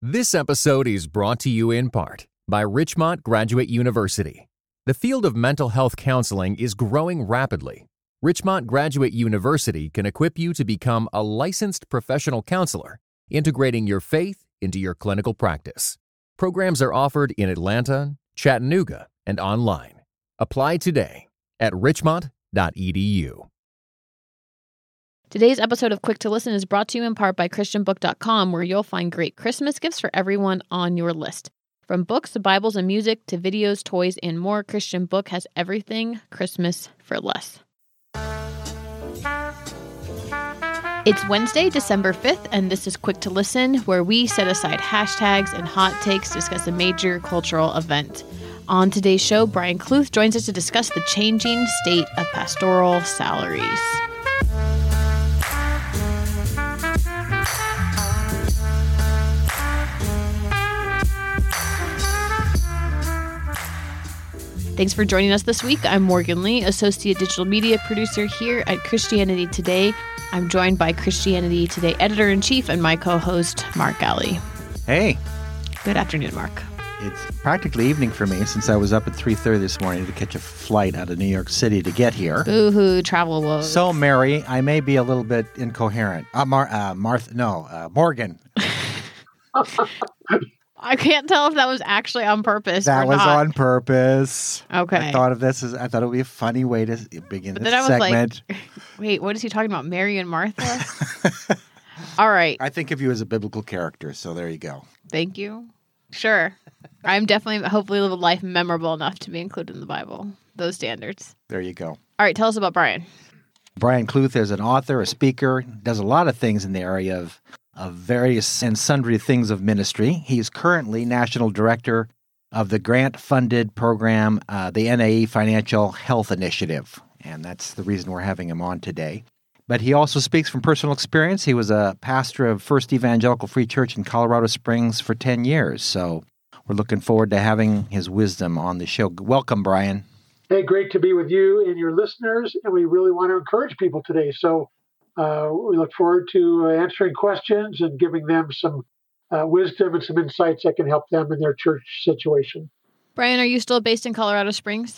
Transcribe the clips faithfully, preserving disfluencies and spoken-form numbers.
This episode is brought to you in part by Richmont Graduate University. The field of mental health counseling is growing rapidly. Richmont Graduate University can equip you to become a licensed professional counselor, integrating your faith into your clinical practice. Programs are offered in Atlanta, Chattanooga, and online. Apply today at richmont dot e d u. Today's episode of Quick to Listen is brought to you in part by Christian Book dot com, where you'll find great Christmas gifts for everyone on your list. From books to Bibles and music to videos, toys, and more, Christian Book has everything Christmas for less. It's Wednesday, December fifth, and this is Quick to Listen, where we set aside hashtags and hot takes to discuss a major cultural event. On today's show, Brian Kluth joins us to discuss the changing state of pastoral salaries. Thanks for joining us this week. I'm Morgan Lee, Associate Digital Media Producer here at Christianity Today. I'm joined by Christianity Today Editor-in-Chief and my co-host, Mark Alley. Hey. Good afternoon, Mark. It's practically evening for me since I was up at three thirty this morning to catch a flight out of New York City to get here. Boo-hoo, travel woes. So, Mary, I may be a little bit incoherent. Uh, Mar- uh, Martha, no, uh, Morgan. I can't tell if that was actually on purpose That or was not. on purpose. Okay. I thought of this as, I thought it would be a funny way to begin But this then I was segment. like, wait, what is he talking about? Mary and Martha? All right. I think of you as a biblical character, so there you go. Thank you. Sure. I'm definitely, hopefully, live a life memorable enough to be included in the Bible. Those standards. There you go. All right. Tell us about Brian. Brian Kluth is an author, a speaker, does a lot of things in the area of of various and sundry things of ministry. He is currently National Director of the grant-funded program, uh, the N A E Financial Health Initiative, and that's the reason we're having him on today. But he also speaks from personal experience. He was a pastor of First Evangelical Free Church in Colorado Springs for ten years, so we're looking forward to having his wisdom on the show. Welcome, Brian. Hey, great to be with you and your listeners, and we really want to encourage people today. So uh, we look forward to uh, answering questions and giving them some uh, wisdom and some insights that can help them in their church situation. Brian, are you still based in Colorado Springs?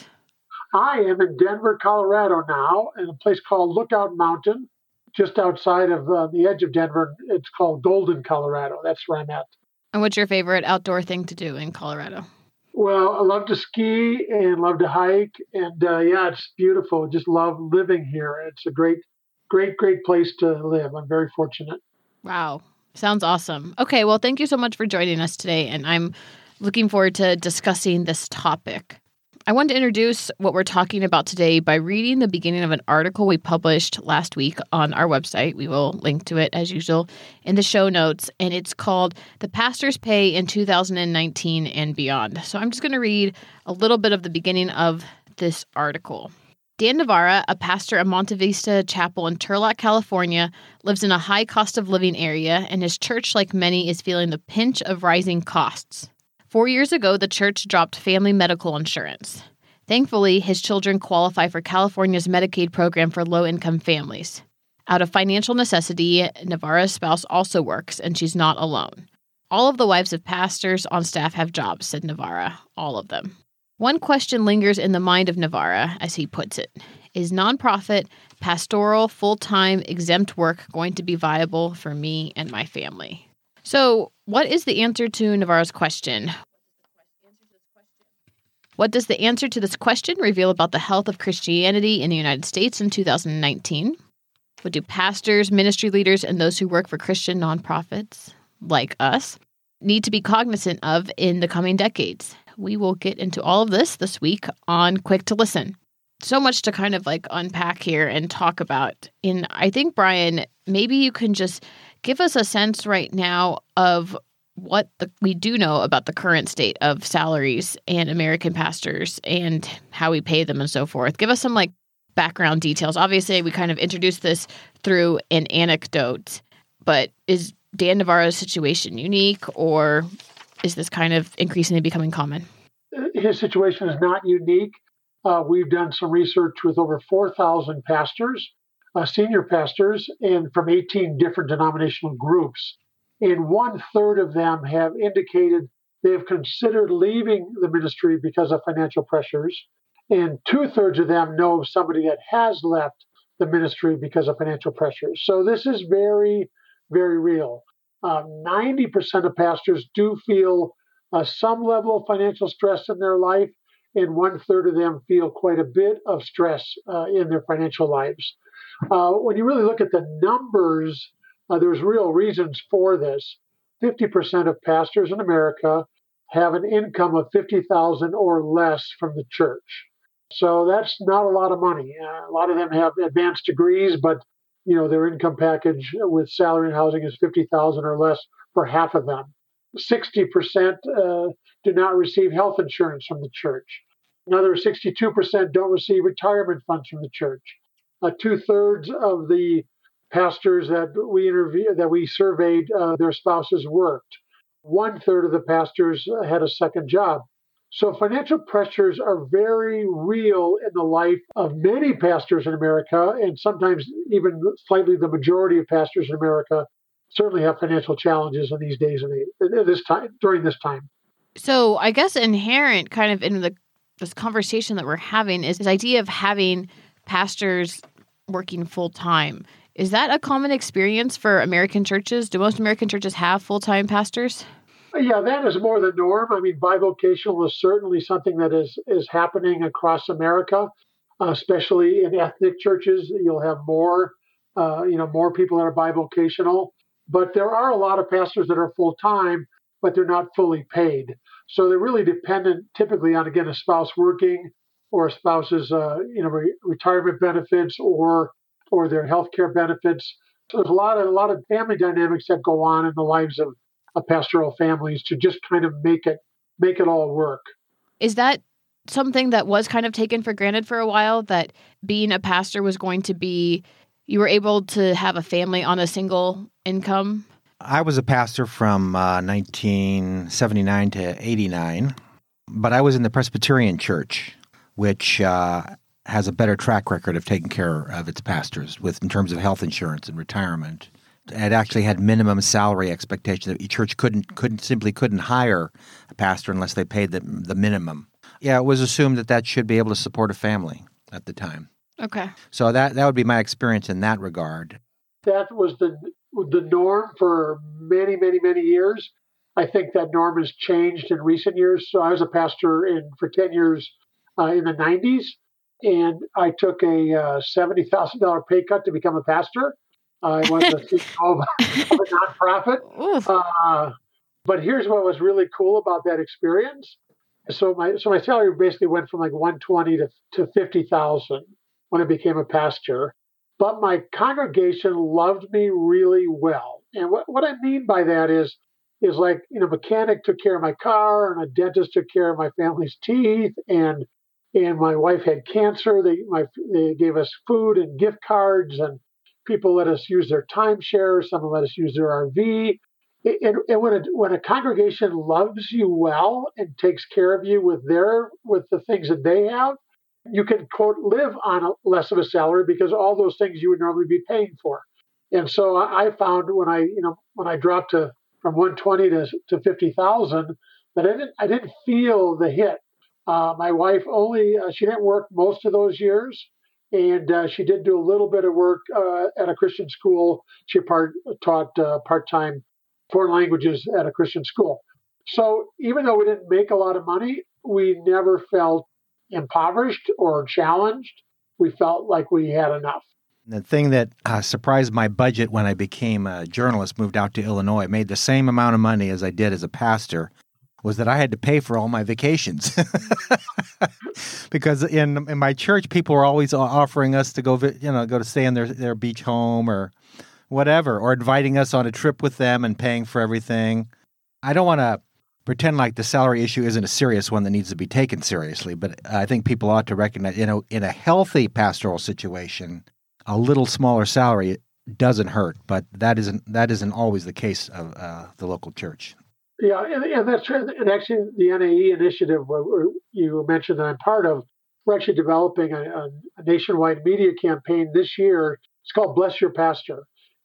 I am in Denver, Colorado now, in a place called Lookout Mountain, just outside of uh, the edge of Denver. It's called Golden, Colorado. That's where I'm at. And what's your favorite outdoor thing to do in Colorado? Well, I love to ski and love to hike. And uh, yeah, it's beautiful. Just love living here. It's a great, great, great place to live. I'm very fortunate. Wow. Sounds awesome. Okay. Well, thank you so much for joining us today. And I'm looking forward to discussing this topic. I wanted to introduce what we're talking about today by reading the beginning of an article we published last week on our website. We will link to it, as usual, in the show notes. And it's called The Pastor's Pay in two thousand nineteen and Beyond. So I'm just going to read a little bit of the beginning of this article. Dan Navarra, a pastor at Monte Vista Chapel in Turlock, California, lives in a high cost of living area, and his church, like many, is feeling the pinch of rising costs. Four years ago, the church dropped family medical insurance. Thankfully, his children qualify for California's Medicaid program for low-income families. Out of financial necessity, Navarra's spouse also works, and she's not alone. All of the wives of pastors on staff have jobs, said Navarra. All of them. One question lingers in the mind of Navarra, as he puts it. Is nonprofit, pastoral, full-time, exempt work going to be viable for me and my family? So, what is the answer to Navarra's question? What does the answer to this question reveal about the health of Christianity in the United States in two thousand nineteen? What do pastors, ministry leaders, and those who work for Christian nonprofits, like us, need to be cognizant of in the coming decades? We will get into all of this this week on Quick to Listen. So much to kind of like unpack here and talk about. And I think, Brian, maybe you can just give us a sense right now of what the, we do know about the current state of salaries and American pastors and how we pay them and so forth. Give us some like background details. Obviously, we kind of introduced this through an anecdote, but is Dan Navarra's situation unique, or is this kind of increasingly becoming common? His situation is not unique. Uh, we've done some research with over four thousand pastors, uh, senior pastors, and from eighteen different denominational groups. and one third of them have indicated they have considered leaving the ministry because of financial pressures, and two thirds of them know of somebody that has left the ministry because of financial pressures. So this is very, very real. Uh, ninety percent of pastors do feel uh, some level of financial stress in their life, and one third of them feel quite a bit of stress uh, in their financial lives. Uh, when you really look at the numbers, uh, there's real reasons for this. fifty percent of pastors in America have an income of fifty thousand dollars or less from the church. So that's not a lot of money. Uh, a lot of them have advanced degrees, but you know their income package with salary and housing is fifty thousand dollars or less for half of them. sixty percent uh, do not receive health insurance from the church. Another sixty-two percent don't receive retirement funds from the church. Uh, two-thirds of the pastors that we interviewed, that we surveyed, uh, their spouses worked. One-third of the pastors had a second job. So financial pressures are very real in the life of many pastors in America, and sometimes even slightly the majority of pastors in America certainly have financial challenges in these days and this time during this time. So I guess inherent kind of in the this conversation that we're having is this idea of having pastors working full time. Is that a common experience for American churches? Do most American churches have full-time pastors? Yeah, that is more the norm. I mean, bivocational is certainly something that is, is happening across America, uh, especially in ethnic churches. You'll have more, uh, you know, more people that are bivocational. But there are a lot of pastors that are full-time, but they're not fully paid. So they're really dependent typically on, again, a spouse working or a spouse's, uh, you know, re- retirement benefits or or their health care benefits. So there's a lot of a lot of family dynamics that go on in the lives of, of pastoral families to just kind of make it make it all work. Is that something that was kind of taken for granted for a while, that being a pastor was going to be, you were able to have a family on a single income? I was a pastor from uh, nineteen seventy-nine to eighty-nine, but I was in the Presbyterian Church, which uh, has a better track record of taking care of its pastors with in terms of health insurance and retirement. It actually had minimum salary expectations. That each church couldn't couldn't simply couldn't hire a pastor unless they paid the the minimum. Yeah, it was assumed that that should be able to support a family at the time. Okay. So that that would be my experience in that regard. That was the the norm for many, many, many years. I think that norm has changed in recent years. So I was a pastor in for ten years uh, in the nineties, and I took a uh, seventy thousand dollars pay cut to become a pastor. I was the C E O of, of a nonprofit. Uh, but here's what was really cool about that experience. So my so my salary basically went from like one hundred twenty to to fifty thousand when I became a pastor. But my congregation loved me really well. And what, what I mean by that is, is like, you know, mechanic took care of my car and a dentist took care of my family's teeth. And and my wife had cancer. They, my, they gave us food and gift cards, and people let us use their timeshare. Some let us use their R V. And, and when, a, when a congregation loves you well and takes care of you with their with the things that they have, you can, quote, live on a, less of a salary because all those things you would normally be paying for. And so I, I found when I, you know, when I dropped to from one hundred twenty to, to fifty thousand, that I didn't, I didn't feel the hit. Uh, my wife only, uh, she didn't work most of those years, and uh, she did do a little bit of work uh, at a Christian school. She part, taught uh, part-time foreign languages at a Christian school. So even though we didn't make a lot of money, we never felt impoverished or challenged. We felt like we had enough. The thing that uh, surprised my budget when I became a journalist, moved out to Illinois, made the same amount of money as I did as a pastor, was that I had to pay for all my vacations. Because in in my church, people were always offering us to go, you know, go to stay in their, their beach home or whatever, or inviting us on a trip with them and paying for everything. I don't want to pretend like the salary issue isn't a serious one that needs to be taken seriously, but I think people ought to recognize, you know, in a healthy pastoral situation, a little smaller salary doesn't hurt, but that isn't that isn't always the case of uh, the local church. Yeah, and, and that's true. And actually, the N A E initiative you mentioned that I'm part of, we're actually developing a, a nationwide media campaign this year. It's called Bless Your Pastor.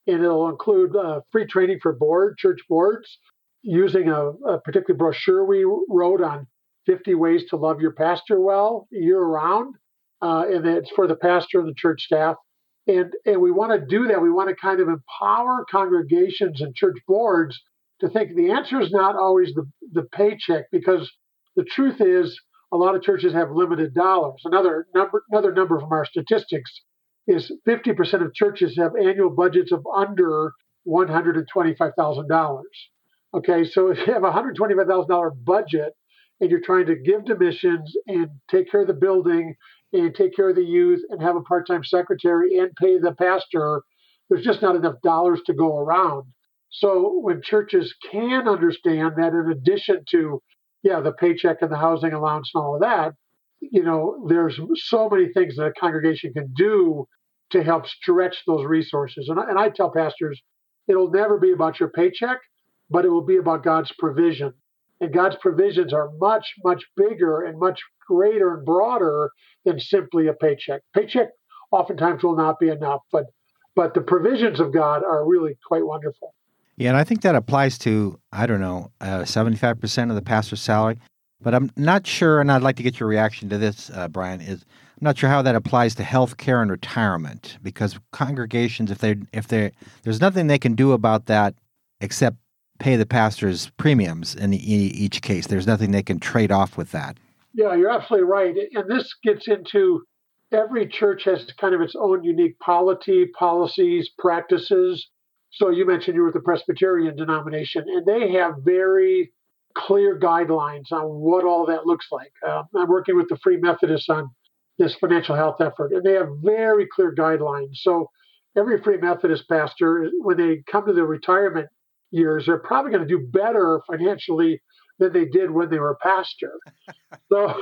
and it'll include uh, free training for board, church boards, using a, a particular brochure we wrote on fifty ways to love your pastor well year-round, uh, and it's for the pastor and the church staff. And, and we want to do that. We want to kind of empower congregations and church boards to think the answer is not always the, the paycheck, because the truth is a lot of churches have limited dollars. Another number, another number from our statistics is fifty percent of churches have annual budgets of under one hundred twenty-five thousand dollars. Okay, so if you have a one hundred twenty-five thousand dollars budget and you're trying to give to missions and take care of the building and take care of the youth and have a part-time secretary and pay the pastor, there's just not enough dollars to go around. So when churches can understand that, in addition to, yeah, the paycheck and the housing allowance and all of that, you know, there's so many things that a congregation can do to help stretch those resources. And I, and I tell pastors, it'll never be about your paycheck, but it will be about God's provision. And God's provisions are much, much bigger and much greater and broader than simply a paycheck. Paycheck oftentimes will not be enough, but but the provisions of God are really quite wonderful. Yeah, and I think that applies to, I don't know, uh, seventy-five percent of the pastor's salary. But I'm not sure, and I'd like to get your reaction to this, uh, Brian, is I'm not sure how that applies to health care and retirement, because congregations, if they if they there's nothing they can do about that except pay the pastor's premiums in, the, in each case. There's nothing they can trade off with that. Yeah, you're absolutely right. And this gets into every church has kind of its own unique polity, policies, practices. So you mentioned you were with the Presbyterian denomination, and they have very clear guidelines on what all that looks like. Uh, I'm working with the Free Methodists on this financial health effort, and they have very clear guidelines. So every Free Methodist pastor, when they come to their retirement years, they're probably going to do better financially than they did when they were a pastor. So,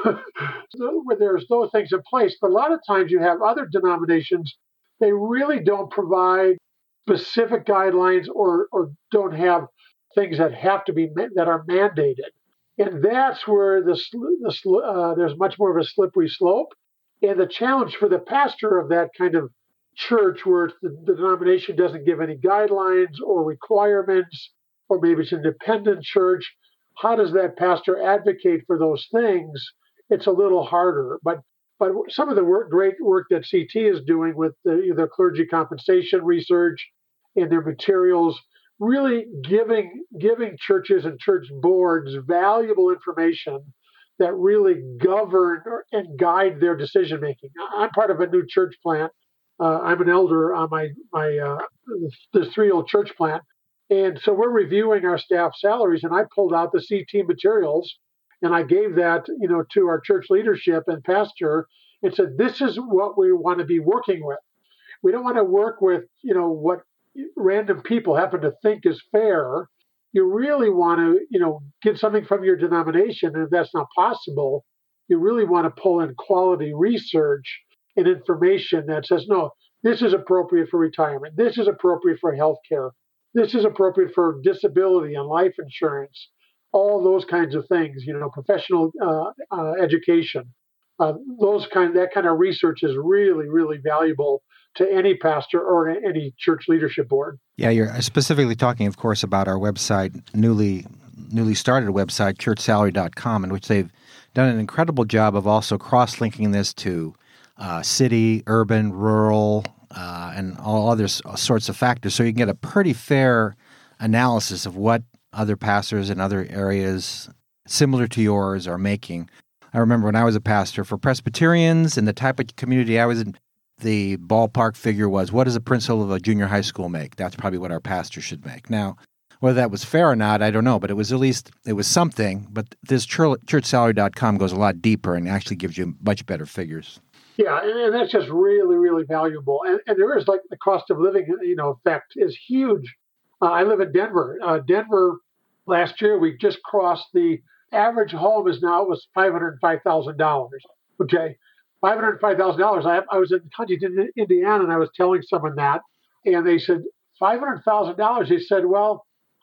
so there's those things in place. But a lot of times you have other denominations, they really don't provide specific guidelines or, or don't have things that have to be, that are mandated. And that's where the, the uh, there's much more of a slippery slope. And the challenge for the pastor of that kind of church, where the, the denomination doesn't give any guidelines or requirements, or maybe it's an independent church, how does that pastor advocate for those things? It's a little harder. But but some of the work, great work that C T is doing with the, their clergy compensation research and their materials, really giving giving churches and church boards valuable information that really govern and guide their decision making. I'm part of a new church plant. Uh, I'm an elder on my my uh, this three-year-old church plant, and so we're reviewing our staff salaries. And I pulled out the C T materials, and I gave that you know to our church leadership and pastor, and said, "This is what we want to be working with. We don't want to work with you know what random people happen to think is fair. You really want to you know get something from your denomination, and if that's not possible, you really want to pull in quality research and information that says, no, this is appropriate for retirement. This is appropriate for health care. This is appropriate for disability and life insurance, all those kinds of things, you know, professional uh, uh, education. Uh, those kind, that kind of research is really, really valuable to any pastor or any church leadership board. Yeah, you're specifically talking, of course, about our website, newly newly started website, church salary dot com, in which they've done an incredible job of also cross-linking this to Uh, city, urban, rural, uh, and all other sorts of factors. So you can get a pretty fair analysis of what other pastors in other areas similar to yours are making. I remember when I was a pastor for Presbyterians and the type of community I was in, the ballpark figure was, what does a principal of a junior high school make? That's probably what our pastor should make. Now, whether that was fair or not, I don't know, but it was at least, it was something. But this church salary dot com goes a lot deeper and actually gives you much better figures. Yeah, and, and that's just really, really valuable. And, and there is like the cost of living, you know, effect is huge. Uh, I live in Denver. Uh, Denver, last year, we just crossed the average home is now was five hundred five thousand dollars. Okay, five hundred five thousand dollars. I, I was in Huntington, Indiana, and I was telling someone that, and they said, five hundred thousand dollars. They said, well,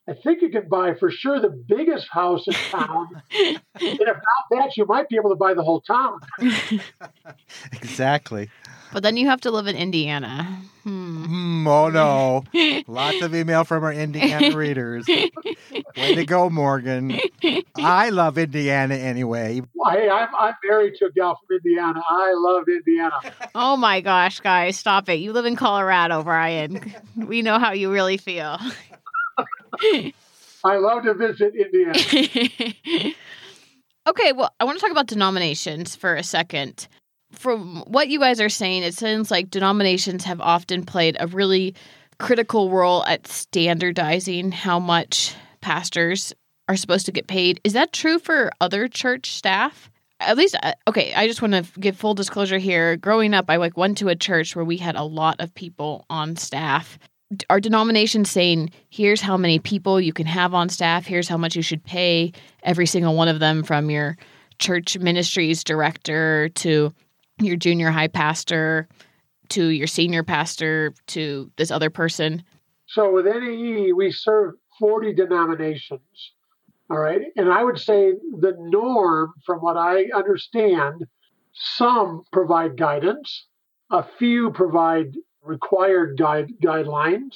I think you can buy for sure the biggest house in town. And if not that, you might be able to buy the whole town. Exactly. But then you have to live in Indiana. Hmm. Mm, oh, no. Lots of email from our Indiana readers. Way to go, Morgan. I love Indiana anyway. Hey, I'm, I'm married to a gal from Indiana. I love Indiana. Oh, my gosh, guys. Stop it. You live in Colorado, Brian. We know how you really feel. I love to visit Indiana. Okay, well, I want to talk about denominations for a second. From what you guys are saying, it sounds like denominations have often played a really critical role at standardizing how much pastors are supposed to get paid. Is that true for other church staff? At least, okay, I just want to give full disclosure here. Growing up, I like went to a church where we had a lot of people on staff. Are denominations saying, here's how many people you can have on staff, here's how much you should pay every single one of them, from your church ministries director to your junior high pastor to your senior pastor to this other person? So with N A E, we serve forty denominations. All right. And I would say the norm, from what I understand, some provide guidance, a few provide required guide, guidelines,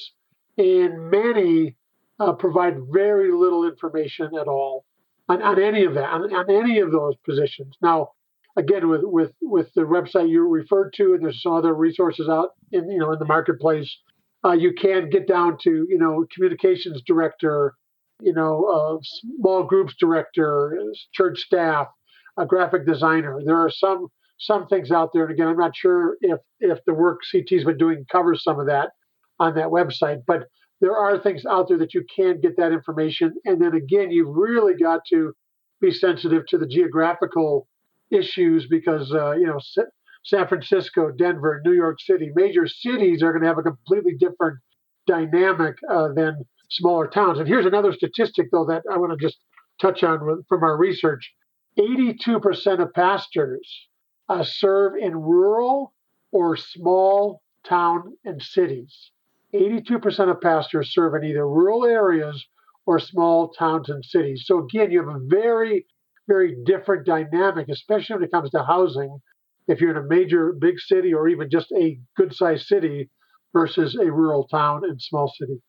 and many uh, provide very little information at all on, on any of that, on, on any of those positions. Now, again, with, with, with the website you referred to, and there's some other resources out in, you know, in the marketplace, uh, you can get down to, you know, communications director, you know, uh, small groups director, church staff, a graphic designer. There are some some things out there. And again, I'm not sure if if the work C T's been doing covers some of that on that website, but there are things out there that you can get that information. And then again, you've really got to be sensitive to the geographical issues because, uh, you know, San Francisco, Denver, New York City, major cities are going to have a completely different dynamic uh, than smaller towns. And here's another statistic, though, that I want to just touch on with, from our research. eighty-two percent of pastors uh, serve in rural or small town and cities. eighty-two percent of pastors serve in either rural areas or small towns and cities. So again, you have a very, very different dynamic, especially when it comes to housing, if you're in a major big city or even just a good-sized city versus a rural town and small city.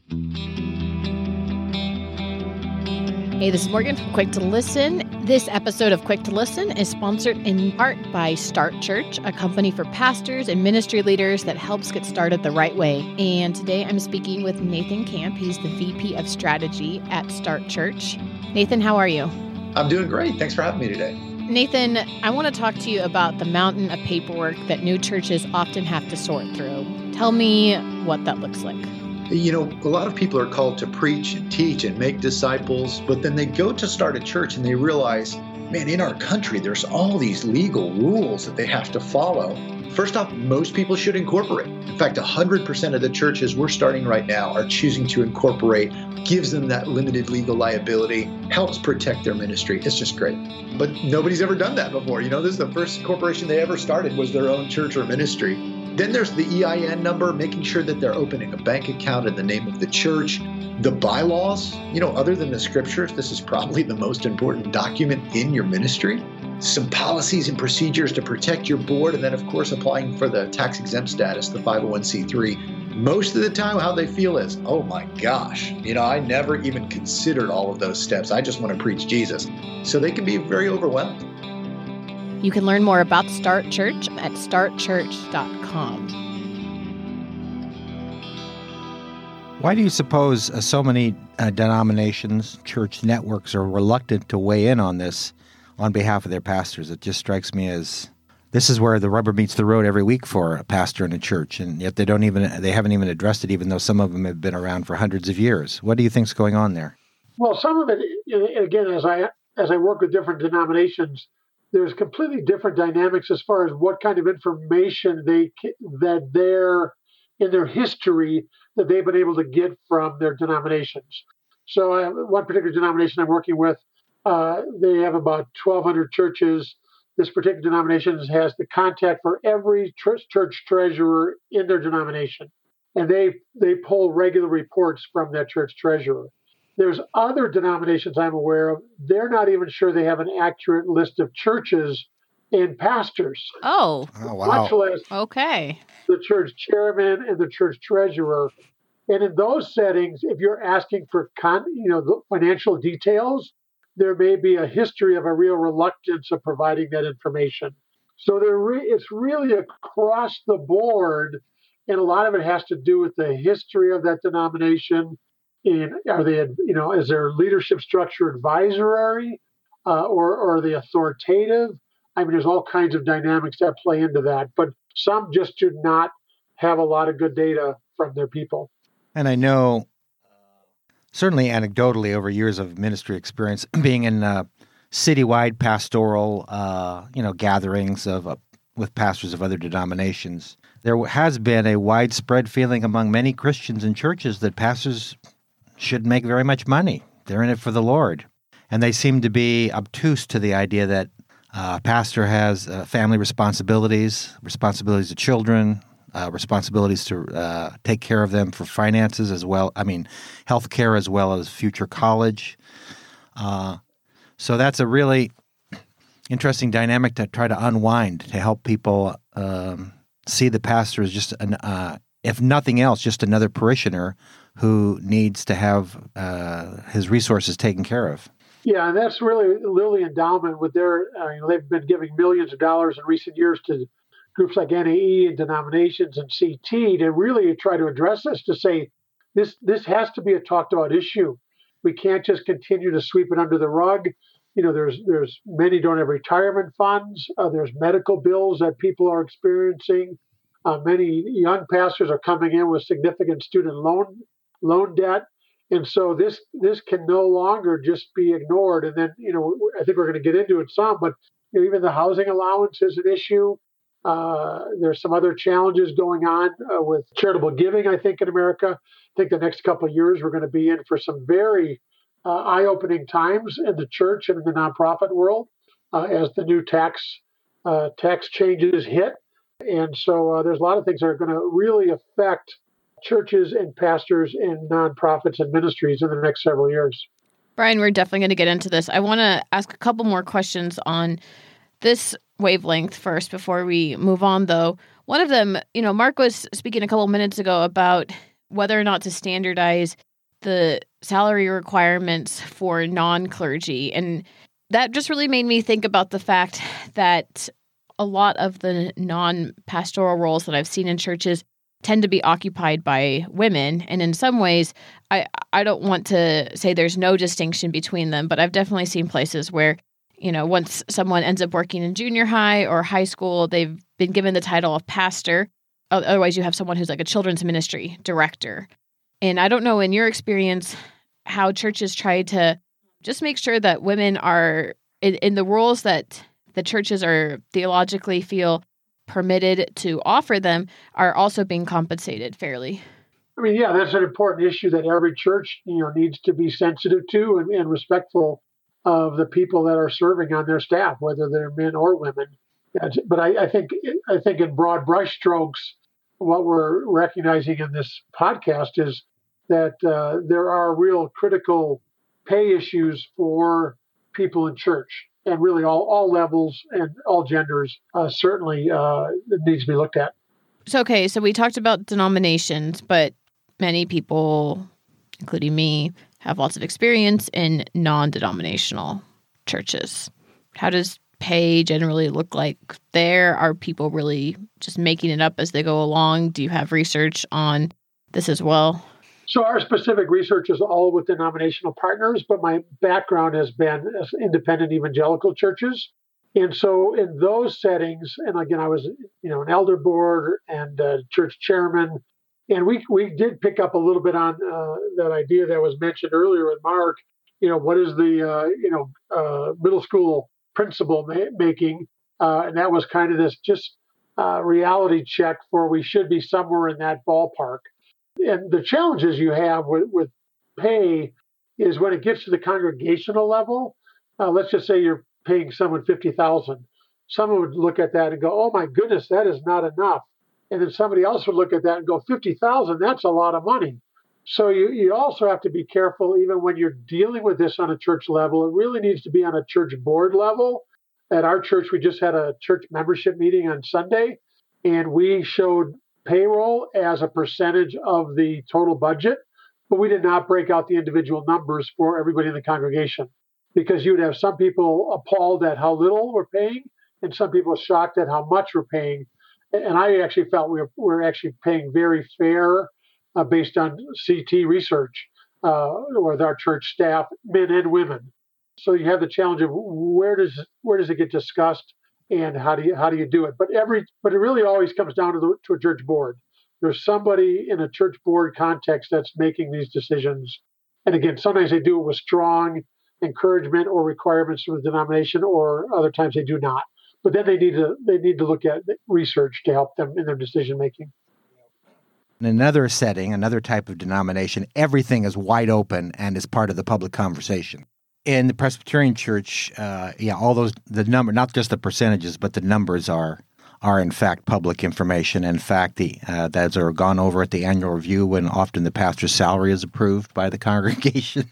Hey, this is Morgan from Quick to Listen. This episode of Quick to Listen is sponsored in part by Start Church, a company for pastors and ministry leaders that helps get started the right way. And today I'm speaking with Nathan Camp. He's the V P of Strategy at Start Church. Nathan, how are you? I'm doing great. Thanks for having me today. Nathan, I want to talk to you about the mountain of paperwork that new churches often have to sort through. Tell me what that looks like. You know, a lot of people are called to preach and teach and make disciples, but then they go to start a church and they realize, man, in our country, there's all these legal rules that they have to follow. First off, most people should incorporate. In fact, one hundred percent of the churches we're starting right now are choosing to incorporate, gives them that limited legal liability, helps protect their ministry. It's just great. But nobody's ever done that before. You know, this is the first corporation they ever started was their own church or ministry. Then there's the E I N number, making sure that they're opening a bank account in the name of the church. The bylaws, you know, other than the scriptures, this is probably the most important document in your ministry. Some policies and procedures to protect your board, and then, of course, applying for the tax exempt status, the five oh one c three. Most of the time, how they feel is, oh my gosh, you know, I never even considered all of those steps. I just want to preach Jesus. So they can be very overwhelmed. You can learn more about Start Church at start church dot com. Why do you suppose uh, so many uh, denominations, church networks are reluctant to weigh in on this on behalf of their pastors? It just strikes me as this is where the rubber meets the road every week for a pastor in a church, and yet they don't even they haven't even addressed it, even though some of them have been around for hundreds of years. What do you think's going on there? Well, some of it, again, as I as I work with different denominations, there's completely different dynamics as far as what kind of information they that they're in their history that they've been able to get from their denominations. So I, one particular denomination I'm working with, uh, they have about twelve hundred churches. This particular denomination has the contact for every church, church treasurer in their denomination. And they they pull regular reports from that church treasurer. There's other denominations I'm aware of. They're not even sure they have an accurate list of churches and pastors. Oh, Oh, wow. Much less okay. the church chairman and the church treasurer. And in those settings, if you're asking for con, you know, the financial details, there may be a history of a real reluctance of providing that information. So there re- it's really across the board, and a lot of it has to do with the history of that denomination. And are they, you know, is their leadership structure advisory, uh, or, or are they authoritative? I mean, there's all kinds of dynamics that play into that, but some just do not have a lot of good data from their people. And I know, certainly anecdotally, over years of ministry experience, being in uh, citywide pastoral, uh, you know, gatherings of uh, with pastors of other denominations, there has been a widespread feeling among many Christians and churches that pastors shouldn't make very much money. They're in it for the Lord, and they seem to be obtuse to the idea that uh, a pastor has uh, family responsibilities, responsibilities to children. Uh, responsibilities to uh, take care of them for finances as well. I mean, health care as well as future college. Uh, so that's a really interesting dynamic to try to unwind, to help people um, see the pastor as just, an, uh, if nothing else, just another parishioner who needs to have uh, his resources taken care of. Yeah, and that's really Lilly Endowment with their, uh, you know, they've been giving millions of dollars in recent years to groups like N A E and denominations and C T to really try to address this, to say this this has to be a talked about issue. We can't just continue to sweep it under the rug. You know, there's there's many don't have retirement funds. Uh, there's medical bills that people are experiencing. Uh, many young pastors are coming in with significant student loan loan debt, and so this this can no longer just be ignored. And then, you know, I think we're going to get into it some, but you know, even the housing allowance is an issue. Uh, there's some other challenges going on uh, with charitable giving, I think, in America. I think the next couple of years we're going to be in for some very uh, eye-opening times in the church and in the nonprofit world uh, as the new tax uh, tax changes hit. And so uh, there's a lot of things that are going to really affect churches and pastors and nonprofits and ministries in the next several years. Brian, we're definitely going to get into this. I want to ask a couple more questions on this wavelength first before we move on, though. One of them, you know, Mark was speaking a couple minutes ago about whether or not to standardize the salary requirements for non-clergy. And that just really made me think about the fact that a lot of the non-pastoral roles that I've seen in churches tend to be occupied by women. And in some ways, I, I don't want to say there's no distinction between them, but I've definitely seen places where, you know, once someone ends up working in junior high or high school, they've been given the title of pastor. Otherwise, you have someone who's like a children's ministry director. And I don't know, in your experience, how churches try to just make sure that women are in, in the roles that the churches are theologically feel permitted to offer them are also being compensated fairly. I mean, yeah, that's an important issue that every church, you know, needs to be sensitive to and, and respectful of the people that are serving on their staff, whether they're men or women. But I, I think I think in broad brushstrokes, what we're recognizing in this podcast is that uh, there are real critical pay issues for people in church, and really all, all levels and all genders uh, certainly uh, needs to be looked at. So, okay, so we talked about denominations, but many people, including me, have lots of experience in non-denominational churches. How does pay generally look like there? Are people really just making it up as they go along? Do you have research on this as well? So our specific research is all with denominational partners, but my background has been as independent evangelical churches. And so in those settings, and again, I was, you know, an elder board and a church chairman, and we we did pick up a little bit on uh, that idea that was mentioned earlier with Mark. You know, what is the, uh, you know, uh, middle school principal ma- making? Uh, and that was kind of this just uh, reality check for we should be somewhere in that ballpark. And the challenges you have with, with pay is when it gets to the congregational level, uh, let's just say you're paying someone fifty thousand dollars. Someone would look at that and go, oh my goodness, that is not enough. And then somebody else would look at that and go, fifty thousand dollars, that's a lot of money. So you, you also have to be careful, even when you're dealing with this on a church level. It really needs to be on a church board level. At our church, we just had a church membership meeting on Sunday, and we showed payroll as a percentage of the total budget, but we did not break out the individual numbers for everybody in the congregation, because you would have some people appalled at how little we're paying and some people shocked at how much we're paying. And I actually felt we were, we were actually paying very fair uh, based on C T research uh, with our church staff, men and women. So you have the challenge of where does where does it get discussed and how do you how do you do it? But every but it really always comes down to the, to a church board. There's somebody in a church board context that's making these decisions. And again, sometimes they do it with strong encouragement or requirements from the denomination, or other times they do not. But then they need to they need to look at research to help them in their decision making. In another setting, another type of denomination, everything is wide open and is part of the public conversation. In the Presbyterian Church, uh, yeah, all those the number, not just the percentages, but the numbers are are in fact public information. In fact, the uh, those are gone over at the annual review when often the pastor's salary is approved by the congregation.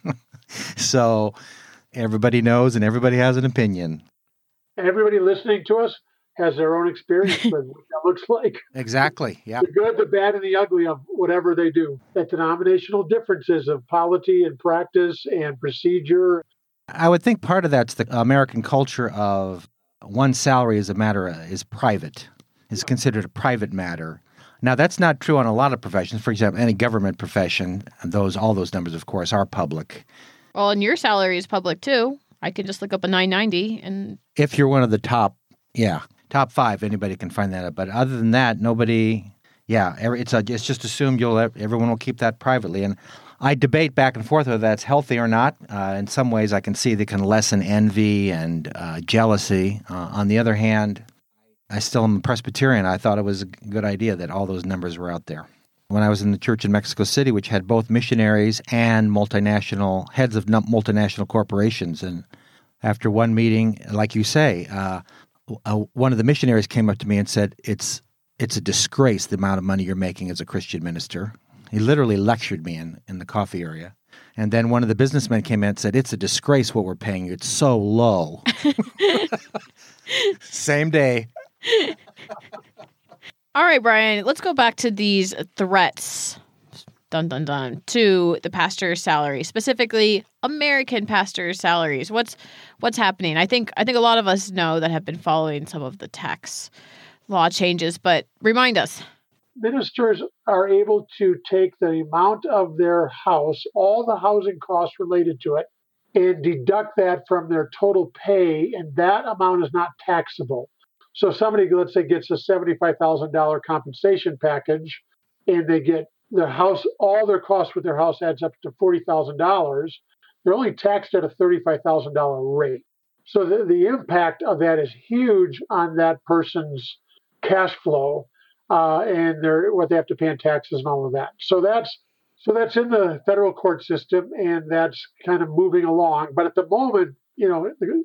So everybody knows and everybody has an opinion. And everybody listening to us has their own experience with what that looks like. Exactly. Yeah. The good, the bad, and the ugly of whatever they do. That denominational differences of polity and practice and procedure. I would think part of that's the American culture of one's salary is a matter is private, is considered a private matter. Now, that's not true on a lot of professions. For example, any government profession, those all those numbers, of course, are public. Well, and your salary is public too. I could just look up a nine ninety and if you're one of the top, yeah, top five, anybody can find that out. But other than that, nobody, yeah, it's a, it's just assumed you'll everyone will keep that privately. And I debate back and forth whether that's healthy or not. Uh, in some ways, I can see they can lessen envy and uh, jealousy. Uh, on the other hand, I still am a Presbyterian. I thought it was a good idea that all those numbers were out there. When I was in the church in Mexico City, which had both missionaries and multinational heads of multinational corporations, and after one meeting, like you say, uh, uh, one of the missionaries came up to me and said, "It's it's a disgrace the amount of money you're making as a Christian minister." He literally lectured me in, in the coffee area. And then one of the businessmen came in and said, "It's a disgrace what we're paying you. It's so low." Same day. All right, Brian, let's go back to these threats, dun, dun, dun, to the pastor's salary, specifically American pastors' salaries. What's what's happening? I think I think a lot of us know that have been following some of the tax law changes, but remind us. Ministers are able to take the amount of their house, all the housing costs related to it, and deduct that from their total pay, and that amount is not taxable. So somebody, let's say, gets a seventy-five thousand dollars compensation package, and they get their house, all their costs with their house adds up to forty thousand dollars. They're only taxed at a thirty-five thousand dollars rate. So the, the impact of that is huge on that person's cash flow uh, and their what they have to pay in taxes and all of that. So that's so that's in the federal court system, and that's kind of moving along. But at the moment, you know,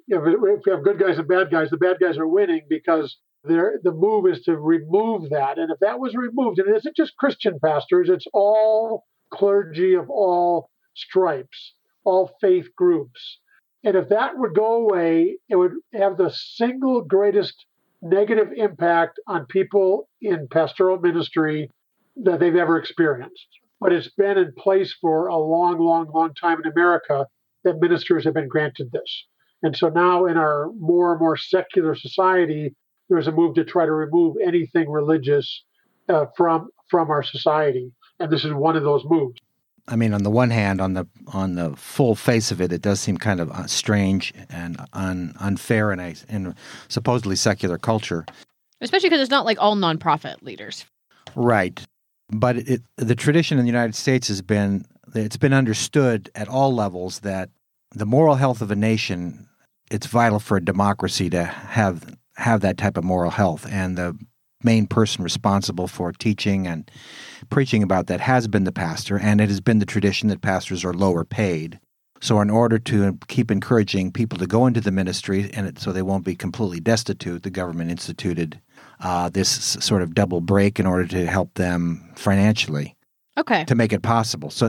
if you have good guys and bad guys, the bad guys are winning because they're, the move is to remove that. And if that was removed, and it isn't just Christian pastors, it's all clergy of all stripes, all faith groups. And if that would go away, it would have the single greatest negative impact on people in pastoral ministry that they've ever experienced. But it's been in place for a long, long, long time in America that ministers have been granted this. And so now in our more and more secular society, there's a move to try to remove anything religious uh, from from our society. And this is one of those moves. I mean, on the one hand, on the on the full face of it, it does seem kind of strange and un, unfair in a in supposedly secular culture. Especially because it's not like all nonprofit leaders. Right. But it, the tradition in the United States has been, it's been understood at all levels that the moral health of a nation, it's vital for a democracy to have have that type of moral health. And the main person responsible for teaching and preaching about that has been the pastor, and it has been the tradition that pastors are lower paid. So in order to keep encouraging people to go into the ministry, and it, so they won't be completely destitute, the government instituted uh, this sort of double break in order to help them financially. Okay. to make it possible. So,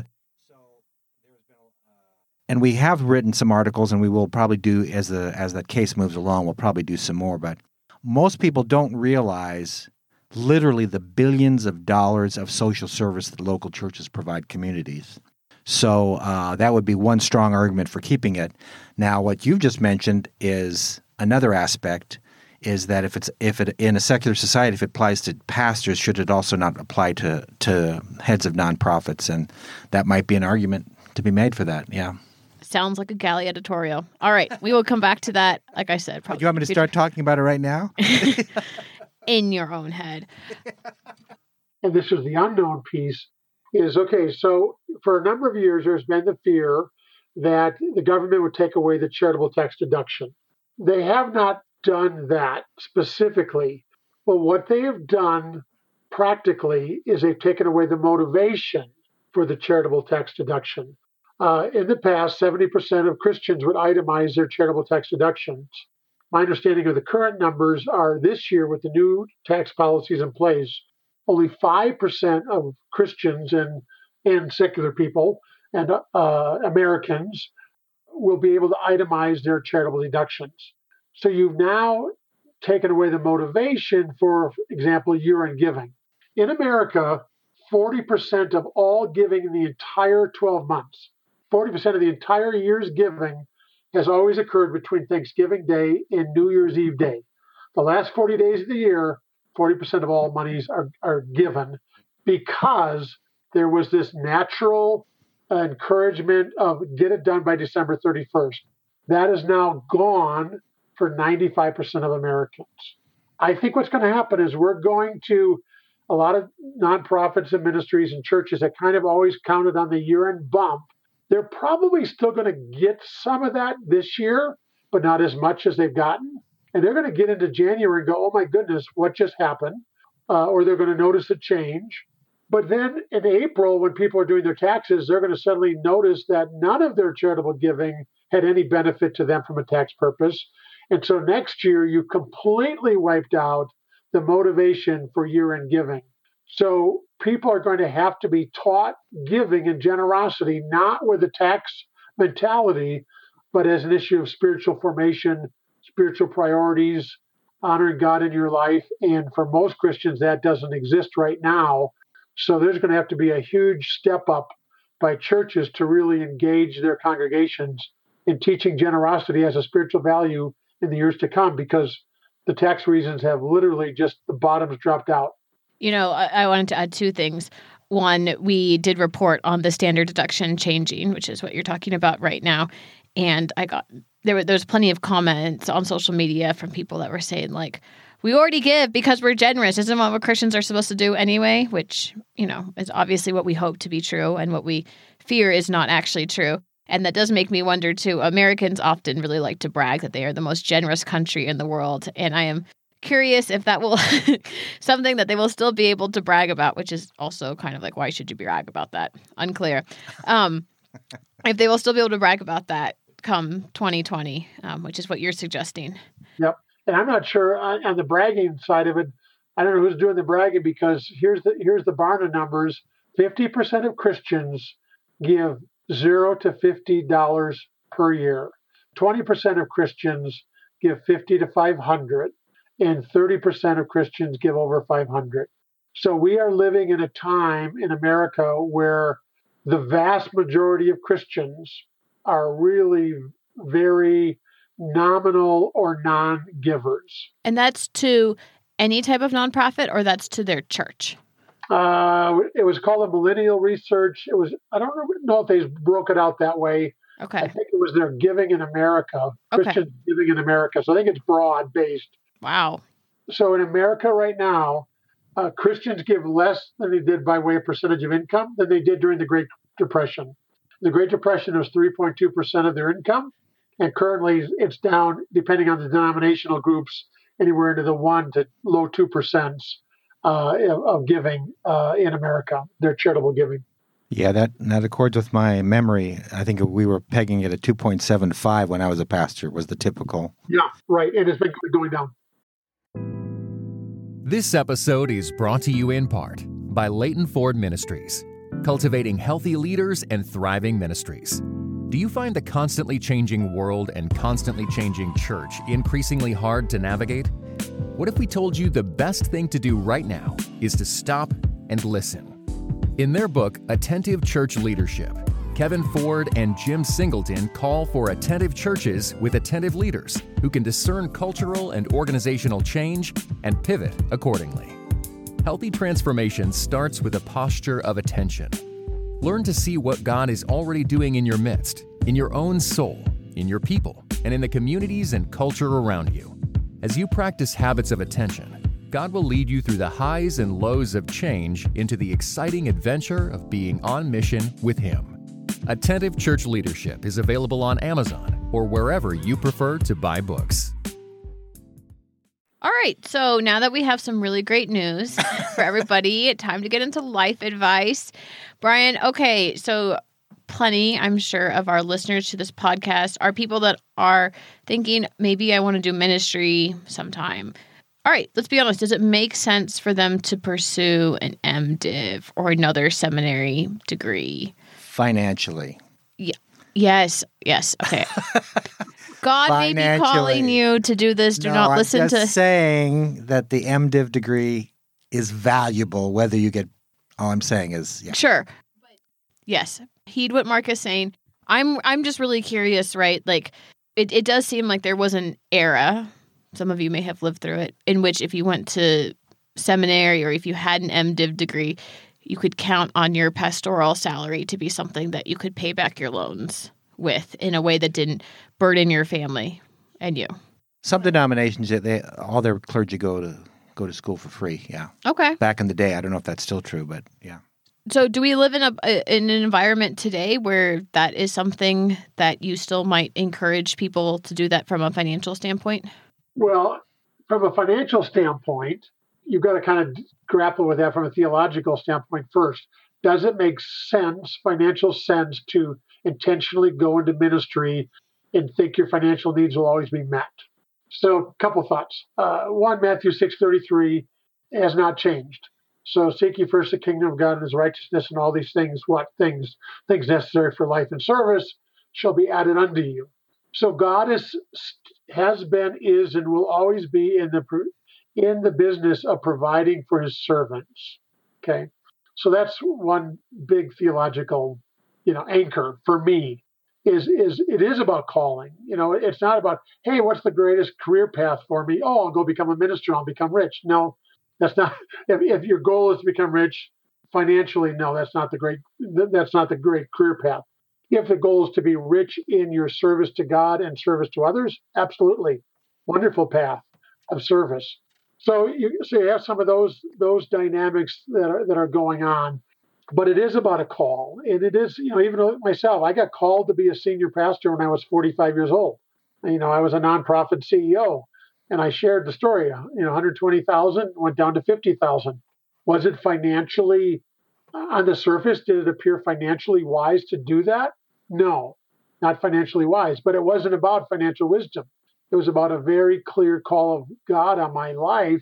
and we have written some articles, and we will probably do as the as that case moves along. We'll probably do some more. But most people don't realize literally the billions of dollars of social service that local churches provide communities. So uh, that would be one strong argument for keeping it. Now, what you've just mentioned is another aspect, is that if it's if it in a secular society, if it applies to pastors, should it also not apply to to heads of nonprofits? And that might be an argument to be made for that. Yeah. Sounds like a galley editorial. All right, we will come back to that. Like I said, probably. Do you want me to start talking about it right now? In your own head. And this is the unknown piece. Is okay. So for a number of years, there's been the fear that the government would take away the charitable tax deduction. They have not done that specifically, but what they have done practically is they've taken away the motivation for the charitable tax deduction. Uh, in the past, seventy percent of Christians would itemize their charitable tax deductions. My understanding of the current numbers are this year, with the new tax policies in place, only five percent of Christians and, and secular people and uh, Americans will be able to itemize their charitable deductions. So you've now taken away the motivation for, for example, year-end giving. In America, forty percent of all giving in the entire twelve months, forty percent of the entire year's giving has always occurred between Thanksgiving Day and New Year's Eve Day. The last forty days of the year, forty percent of all monies are, are given because there was this natural encouragement of get it done by December thirty-first. That is now gone for ninety-five percent of Americans. I think what's going to happen is we're going to, a lot of nonprofits and ministries and churches that kind of always counted on the year-end bump, they're probably still going to get some of that this year, but not as much as they've gotten. And they're going to get into January and go, oh my goodness, what just happened? Uh, or they're going to notice a change. But then in April, when people are doing their taxes, they're going to suddenly notice that none of their charitable giving had any benefit to them from a tax purpose. And so next year, you've completely wiped out the motivation for year-end giving. So people are going to have to be taught giving and generosity, not with a tax mentality, but as an issue of spiritual formation, spiritual priorities, honoring God in your life. And for most Christians, that doesn't exist right now. So there's going to have to be a huge step up by churches to really engage their congregations in teaching generosity as a spiritual value in the years to come, because the tax reasons have literally just, the bottoms dropped out. You know, I, I wanted to add two things. One, we did report on the standard deduction changing, which is what you're talking about right now. And I got, there were, there's plenty of comments on social media from people that were saying, like, we already give because we're generous. Isn't what Christians are supposed to do anyway? Which, you know, is obviously what we hope to be true and what we fear is not actually true. And that does make me wonder, too. Americans often really like to brag that they are the most generous country in the world. And I am curious if that will something that they will still be able to brag about, which is also kind of like, why should you brag about that? Unclear. Um, if they will still be able to brag about that come twenty twenty, um, which is what you're suggesting. Yep. And I'm not sure on, on the bragging side of it. I don't know who's doing the bragging, because here's the here's the Barna numbers. fifty percent of Christians give zero to fifty dollars per year. twenty percent of Christians give fifty to five hundred, and thirty percent of Christians give over five hundred. So we are living in a time in America where the vast majority of Christians are really very nominal or non-givers. And that's to any type of nonprofit, or that's to their church? Uh, it was called a Millennial Research. It was, I don't know if they broke it out that way. Okay. I think it was their Giving in America, Christian okay. Giving in America. So I think it's broad-based. Wow. So in America right now, uh, Christians give less than they did by way of percentage of income than they did during the Great Depression. The Great Depression was three point two percent of their income, and currently it's down, depending on the denominational groups, anywhere into the one to low two percent uh, of giving uh, in America, their charitable giving. Yeah, that, that accords with my memory. I think we were pegging it at two point seven five when I was a pastor, was the typical. Yeah, right. And it's been going down. This episode is brought to you in part by Leighton Ford Ministries. cultivating healthy leaders and thriving ministries. Do you find the constantly changing world and constantly changing church increasingly hard to navigate? What if we told you the best thing to do right now is to stop and listen? In their book, Attentive Church Leadership, Kevin Ford and Jim Singleton call for attentive churches with attentive leaders who can discern cultural and organizational change and pivot accordingly. Healthy transformation starts with a posture of attention. Learn to see what God is already doing in your midst, in your own soul, in your people, and in the communities and culture around you. As you practice habits of attention, God will lead you through the highs and lows of change into the exciting adventure of being on mission with Him. Attentive Church Leadership is available on Amazon or wherever you prefer to buy books. All right, so now that we have some really great news for everybody, time to get into life advice. Brian, okay, so plenty, I'm sure, of our listeners to this podcast are people that are thinking, maybe I want to do ministry sometime. All right, let's be honest. Does it make sense for them to pursue an MDiv or another seminary degree? Financially. Yeah. Yes. Yes. Okay. God may be calling you to do this. Do no, not listen I'm just to... saying that the MDiv degree is valuable, whether you get... All I'm saying is... Yeah. Sure. Yes. Heed what Mark is saying. I'm I'm just really curious, right? Like, it, it does seem like there was an era, some of you may have lived through it, in which if you went to seminary or if you had an MDiv degree, you could count on your pastoral salary to be something that you could pay back your loans with in a way that didn't burden your family and you. Some denominations, they all their clergy go to go to school for free, yeah. Okay. Back in the day, I don't know if that's still true, but yeah. So do we live in a in an environment today where that is something that you still might encourage people to do that from a financial standpoint? Well, from a financial standpoint, you've got to kind of grapple with that from a theological standpoint first. Does it make sense, financial sense, to intentionally go into ministry and think your financial needs will always be met? So a couple thoughts. Uh, one, Matthew six thirty-three has not changed. So seek ye first the kingdom of God and His righteousness, and all these things, what things, things necessary for life and service, shall be added unto you. So God is, has been, is, and will always be in the in the business of providing for His servants. Okay, so that's one big theological, you know, anchor for me. Is is it is about calling. You know, it's not about, hey, what's the greatest career path for me? Oh, I'll go become a minister. I'll become rich. No, that's not. If, if your goal is to become rich financially, no, that's not the great. That's not the great career path. If the goal is to be rich in your service to God and service to others, absolutely, wonderful path of service. So you so you have some of those those dynamics that are that are going on. But it is about a call. And it is, you know, even myself, I got called to be a senior pastor when I was forty-five years old. You know, I was a nonprofit C E O, and I shared the story. You know, one hundred twenty thousand went down to fifty thousand. Was it financially, on the surface, did it appear financially wise to do that? No, not financially wise. But it wasn't about financial wisdom. It was about a very clear call of God on my life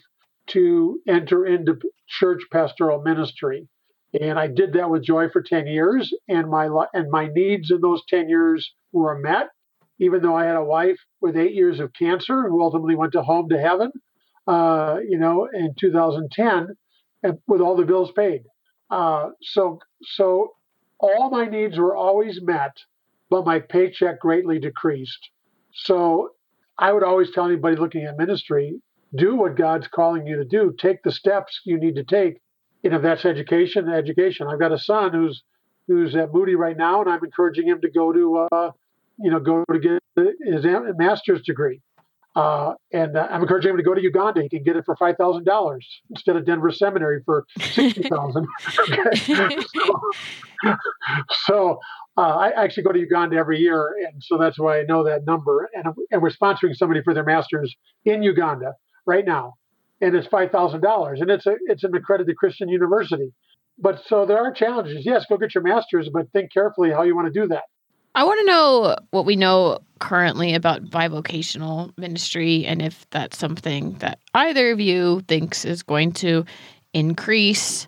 to enter into church pastoral ministry. And I did that with joy for ten years, and my and my needs in those ten years were met, even though I had a wife with eight years of cancer who ultimately went to home to heaven, uh, you know, in two thousand ten, and with all the bills paid. Uh, so, so all my needs were always met, but my paycheck greatly decreased. So I would always tell anybody looking at ministry, do what God's calling you to do. Take the steps you need to take. You know, if that's education, education. I've got a son who's who's at Moody right now, and I'm encouraging him to go to, uh, you know, go to get his master's degree. Uh, and uh, I'm encouraging him to go to Uganda. He can get it for five thousand dollars instead of Denver Seminary for sixty thousand dollars. Okay. So, so uh, I actually go to Uganda every year, and so that's why I know that number. And, and we're sponsoring somebody for their master's in Uganda right now. And it's five thousand dollars, and it's a it's an accredited Christian university. But so there are challenges. Yes, go get your master's, but think carefully how you want to do that. I want to know what we know currently about bivocational ministry, and if that's something that either of you thinks is going to increase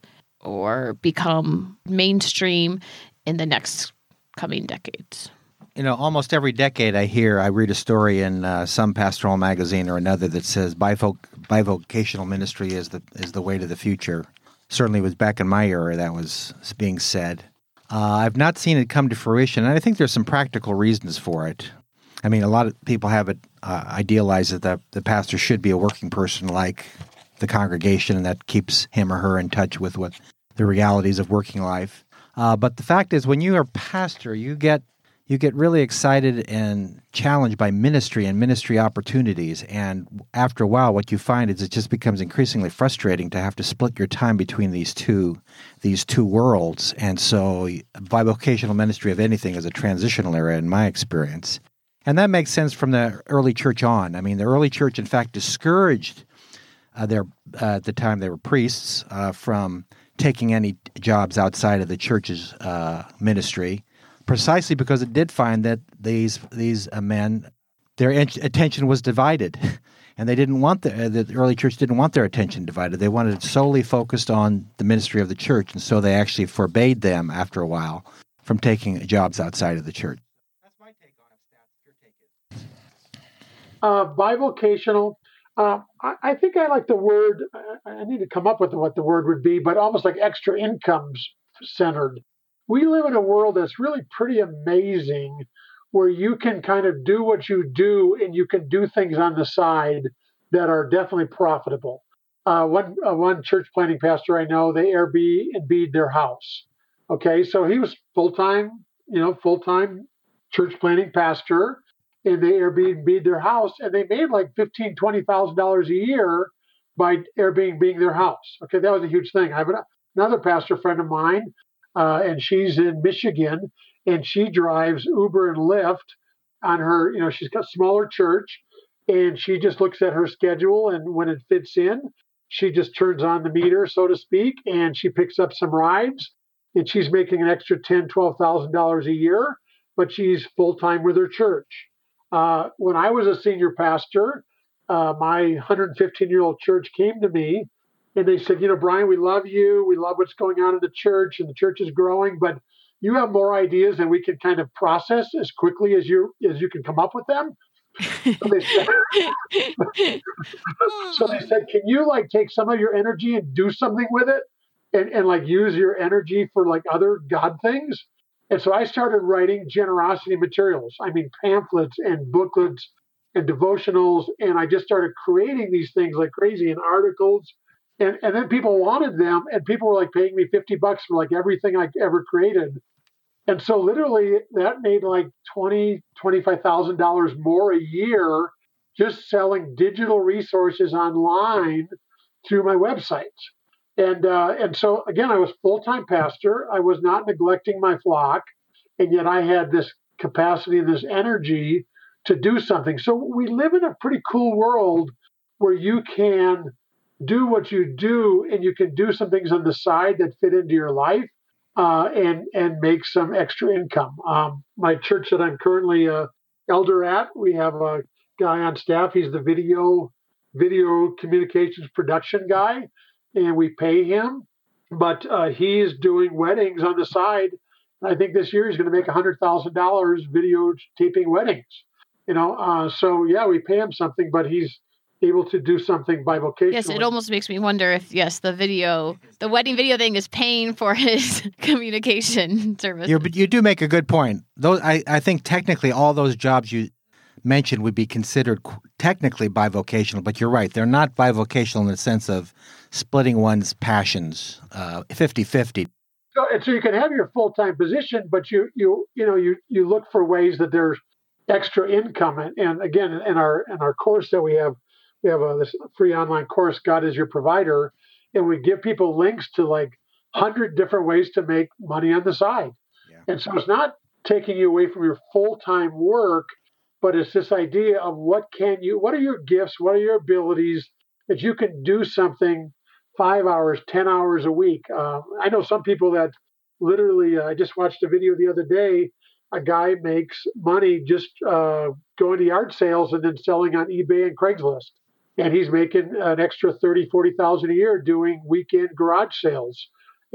or become mainstream in the next coming decades? You know, almost every decade I hear, I read a story in uh, some pastoral magazine or another that says bivoc- bivocational ministry is the is the way to the future. Certainly, it was back in my era that was being said. Uh, I've not seen it come to fruition, and I think there's some practical reasons for it. I mean, a lot of people have it uh, idealized that the, the pastor should be a working person like the congregation, and that keeps him or her in touch with what the realities of working life. Uh, but the fact is, when you are a pastor, you get you get really excited and challenged by ministry and ministry opportunities. And after a while, what you find is it just becomes increasingly frustrating to have to split your time between these two these two worlds. And so bivocational ministry of anything is a transitional area in my experience. And that makes sense from the early church on. I mean, the early church, in fact, discouraged uh, their uh, at the time they were priests uh, from taking any jobs outside of the church's uh, ministry, precisely because it did find that these these uh, men, their en- attention was divided, and they didn't want the uh, the early church didn't want their attention divided. They wanted it solely focused on the ministry of the church, and so they actually forbade them after a while from taking jobs outside of the church. That's my take on it, Stats. Your take is uh, bivocational. Uh, I, I think I like the word. I need to come up with what the word would be, but almost like extra incomes centered. We live in a world that's really pretty amazing, where you can kind of do what you do and you can do things on the side that are definitely profitable. Uh, one uh, one church planting pastor I know, they Airbnb'd their house. Okay, so he was full time, you know, full time church planting pastor, and they Airbnb'd their house, and they made like fifteen, twenty thousand dollars a year by Airbnb'ing their house. Okay, that was a huge thing. I have another pastor friend of mine. Uh, and she's in Michigan, and she drives Uber and Lyft on her, you know, she's got a smaller church, and she just looks at her schedule, and when it fits in, she just turns on the meter, so to speak, and she picks up some rides, and she's making an extra ten thousand dollars, twelve thousand dollars a year, but she's full-time with her church. Uh, when I was a senior pastor, uh, my one hundred fifteen-year-old church came to me, and they said, you know, Brian, we love you. We love what's going on in the church, and the church is growing, but you have more ideas than we can kind of process as quickly as you as you can come up with them. So they said, so they said, can you like take some of your energy and do something with it, and, and like use your energy for like other God things? And so I started writing generosity materials. I mean, pamphlets and booklets and devotionals, and I just started creating these things like crazy and articles. And and then people wanted them, and people were like paying me fifty bucks for like everything I ever created. And so literally that made like twenty, twenty-five thousand dollars more a year just selling digital resources online through my websites. And uh, and so again, I was full-time pastor. I was not neglecting my flock, and yet I had this capacity and this energy to do something. So we live in a pretty cool world where you can do what you do, and you can do some things on the side that fit into your life, uh, and and make some extra income. Um, my church that I'm currently a elder at, we have a guy on staff. He's the video video communications production guy, and we pay him. But uh, he's doing weddings on the side. I think this year he's going to make one hundred thousand dollars video taping weddings. You know, uh, so yeah, we pay him something, but he's able to do something bivocational. Yes, it almost makes me wonder if, yes, the video, the wedding video thing is paying for his communication service. You, but you do make a good point. Those, I, I think technically all those jobs you mentioned would be considered technically bivocational, but you're right. They're not bivocational in the sense of splitting one's passions uh, fifty-fifty. So, and so you can have your full-time position, but you you you know you you look for ways that there's extra income. And, and again, in our in our course that we have, we have a, this free online course, God is Your Provider, and we give people links to like one hundred different ways to make money on the side. Yeah. And so it's not taking you away from your full-time work, but it's this idea of what can you, what are your gifts, what are your abilities that you can do something five hours, ten hours a week. Uh, I know some people that literally, uh, I just watched a video the other day, a guy makes money just uh, going to yard sales and then selling on eBay and Craigslist. And he's making an extra thirty, forty thousand a year doing weekend garage sales.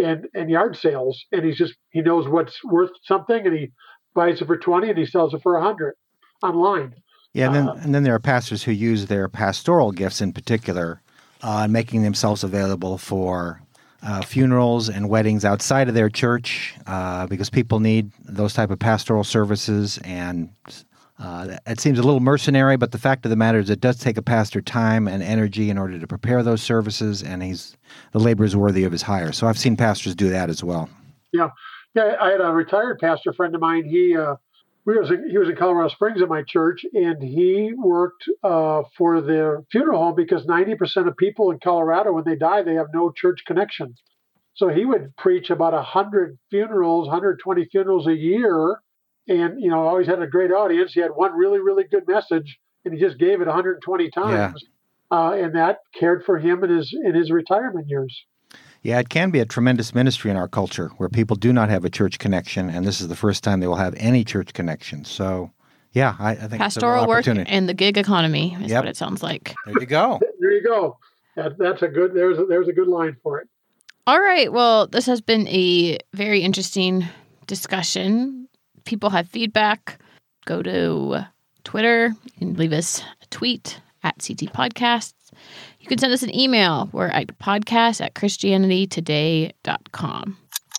and, and yard sales. And he's just, he knows what's worth something, and he buys it for twenty and he sells it for a hundred online. Yeah, and then, Uh, and then there are pastors who use their pastoral gifts in particular, uh, making themselves available for uh, funerals and weddings outside of their church, uh, because people need those type of pastoral services. And uh, it seems a little mercenary, but the fact of the matter is it does take a pastor time and energy in order to prepare those services, and he's the labor is worthy of his hire. So I've seen pastors do that as well. Yeah, yeah. I had a retired pastor friend of mine. He uh, we was in, he was in Colorado Springs at my church, and he worked uh, for the funeral home because ninety percent of people in Colorado, when they die, they have no church connection. So he would preach about a hundred funerals, one hundred twenty funerals a year, and you know, always had a great audience. He had one really, really good message, and he just gave it one hundred twenty times, yeah. uh, and that cared for him in his in his retirement years. Yeah, it can be a tremendous ministry in our culture where people do not have a church connection, and this is the first time they will have any church connection. So, yeah, I, I think pastoral it's a work opportunity. and the gig economy is Yep. what it sounds like. There you go. There you go. That, that's a good. There's a, there's a good line for it. All right. Well, this has been a very interesting discussion. People have feedback. Go to Twitter and leave us a tweet at C T Podcasts. You can send us an email. We're at podcast at christianity today dot com.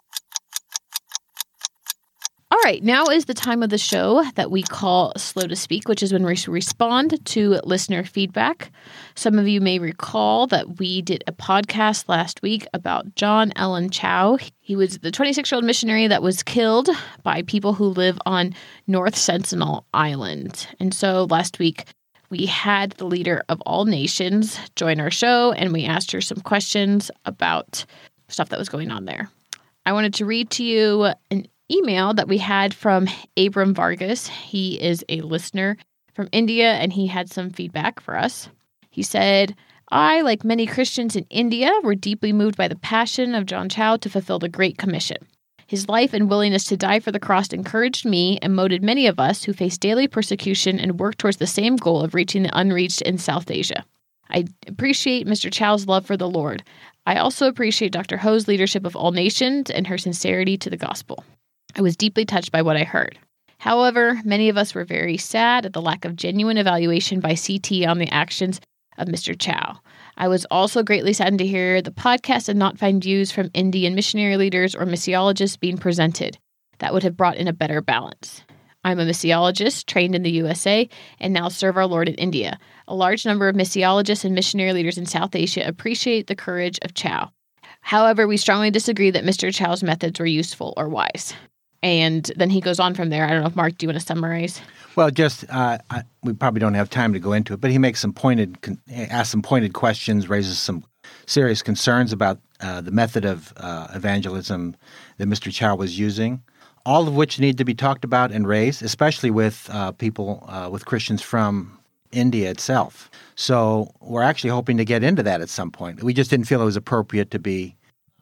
All right, now is the time of the show that we call Slow to Speak, which is when we respond to listener feedback. Some of you may recall that we did a podcast last week about John Ellen Chau. He was the twenty-six-year-old missionary that was killed by people who live on North Sentinel Island. And so last week, we had the leader of all nations join our show, and we asked her some questions about stuff that was going on there. I wanted to read to you an email that we had from Abram Vargas. He is a listener from India, and he had some feedback for us. He said, I, like many Christians in India, were deeply moved by the passion of John Chau to fulfill the Great Commission. His life and willingness to die for the cross encouraged me and motivated many of us who face daily persecution and work towards the same goal of reaching the unreached in South Asia. I appreciate Mister Chau's love for the Lord. I also appreciate Doctor Ho's leadership of all nations and her sincerity to the gospel. I was deeply touched by what I heard. However, many of us were very sad at the lack of genuine evaluation by C T on the actions of Mister Chau. I was also greatly saddened to hear the podcast and not find views from Indian missionary leaders or missiologists being presented. That would have brought in a better balance. I'm a missiologist trained in the U S A and now serve our Lord in India. A large number of missiologists and missionary leaders in South Asia appreciate the courage of Chau. However, we strongly disagree that Mister Chau's methods were useful or wise. And then he goes on from there. I don't know if, Mark, do you want to summarize? Well, just uh, I, we probably don't have time to go into it, but he makes some pointed, asks some pointed questions, raises some serious concerns about uh, the method of uh, evangelism that Mister Chau was using, all of which need to be talked about and raised, especially with uh, people, uh, with Christians from India itself. So we're actually hoping to get into that at some point. We just didn't feel it was appropriate to be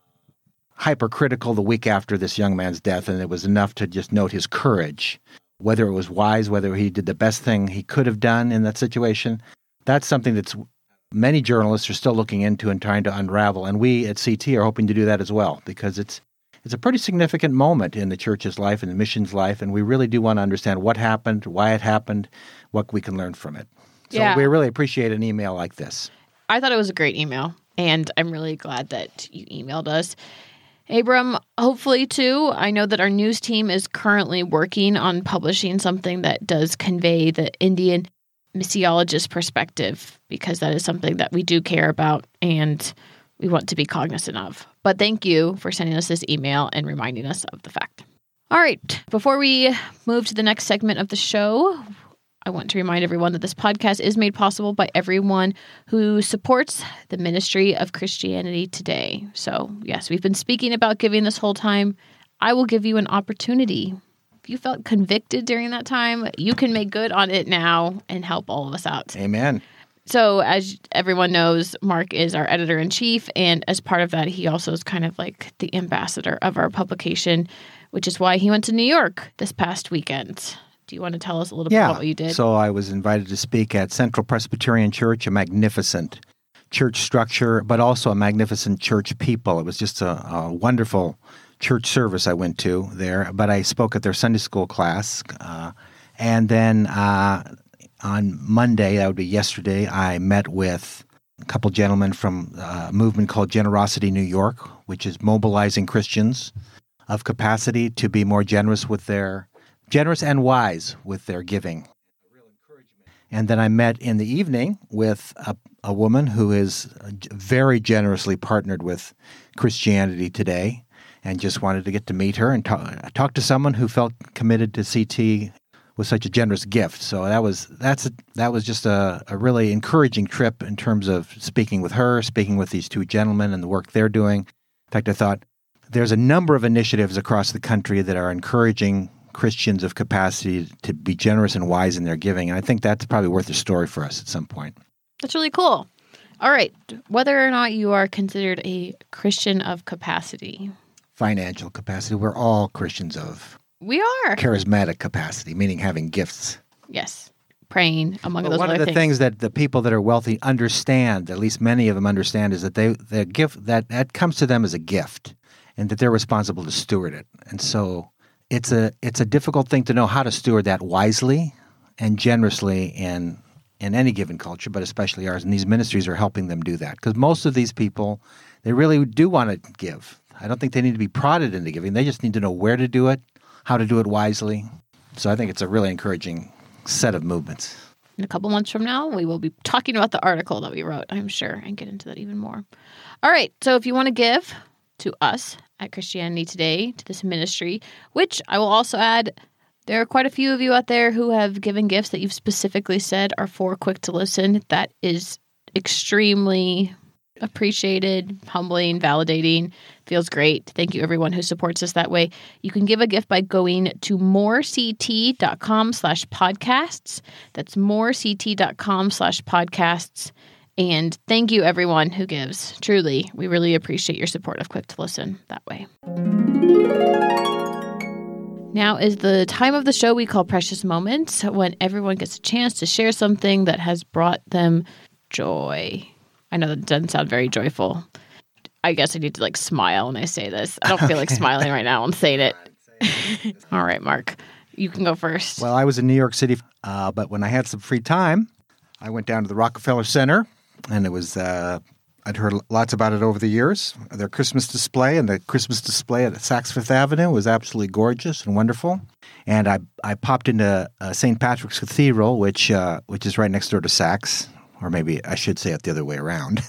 hypercritical the week after this young man's death, and it was enough to just note his courage. Whether it was wise, whether he did the best thing he could have done in that situation, that's something that's many journalists are still looking into and trying to unravel. And we at C T are hoping to do that as well, because it's it's a pretty significant moment in the church's life and the mission's life, and we really do want to understand what happened, why it happened, what we can learn from it. So Yeah. we really appreciate an email like this. I thought it was a great email, and I'm really glad that you emailed us. Abram, hopefully, too, I know that our news team is currently working on publishing something that does convey the Indian missiologist perspective, because that is something that we do care about and we want to be cognizant of. But thank you for sending us this email and reminding us of the fact. All right, before we move to the next segment of the show, I want to remind everyone that this podcast is made possible by everyone who supports the ministry of Christianity Today. So, yes, we've been speaking about giving this whole time. I will give you an opportunity. If you felt convicted during that time, you can make good on it now and help all of us out. Amen. So, as everyone knows, Mark is our editor-in-chief, and as part of that, he also is kind of like the ambassador of our publication, which is why he went to New York this past weekend. Do you want to tell us a little Yeah. bit about what you did? So I was invited to speak at Central Presbyterian Church, a magnificent church structure, but also a magnificent church people. It was just a, a wonderful church service I went to there, but I spoke at their Sunday school class. Uh, and then uh, on Monday, that would be yesterday, I met with a couple gentlemen from a movement called Generosity New York, which is mobilizing Christians of capacity to be more generous with their, generous and wise with their giving. And then I met in the evening with a, a woman who is very generously partnered with Christianity Today, and just wanted to get to meet her and talk, talk to someone who felt committed to C T with such a generous gift. So that was that's a, that was just a, a really encouraging trip in terms of speaking with her, speaking with these two gentlemen and the work they're doing. In fact, I thought there's a number of initiatives across the country that are encouraging Christians of capacity to be generous and wise in their giving. And I think that's probably worth a story for us at some point. That's really cool. All right. Whether or not you are considered a Christian of capacity. Financial capacity. We're all Christians of We are. charismatic capacity, meaning having gifts. Yes. Praying, among Well, those one other of the things. things that the people that are wealthy understand, at least many of them understand, is that they the gift that, that comes to them as a gift, and that they're responsible to steward it. And so it's a it's a difficult thing to know how to steward that wisely and generously in in any given culture, but especially ours. And these ministries are helping them do that, because most of these people, they really do want to give. I don't think they need to be prodded into giving. They just need to know where to do it, how to do it wisely. So I think it's a really encouraging set of movements. In a couple months from now, we will be talking about the article that we wrote, I'm sure, and get into that even more. All right. So if you want to give to us at Christianity Today, to this ministry, which I will also add, there are quite a few of you out there who have given gifts that you've specifically said are for Quick to Listen. That is extremely appreciated, humbling, validating, feels great. Thank you, everyone who supports us that way. You can give a gift by going to morect.com slash podcasts. That's morect.com slash podcasts. And thank you, everyone who gives. Truly, we really appreciate your support of Quick to Listen that way. Now is the time of the show we call Precious Moments, when everyone gets a chance to share something that has brought them joy. I know that doesn't sound very joyful. I guess I need to like smile when I say this. I don't feel like smiling right now. I'm saying it. All right, Mark, you can go first. Well, I was in New York City, uh, but when I had some free time, I went down to the Rockefeller Center, and it was, uh, I'd heard lots about it over the years. Their Christmas display, and the Christmas display at Saks Fifth Avenue was absolutely gorgeous and wonderful. And I I popped into uh, Saint Patrick's Cathedral, which uh, which is right next door to Saks. Or maybe I should say it the other way around.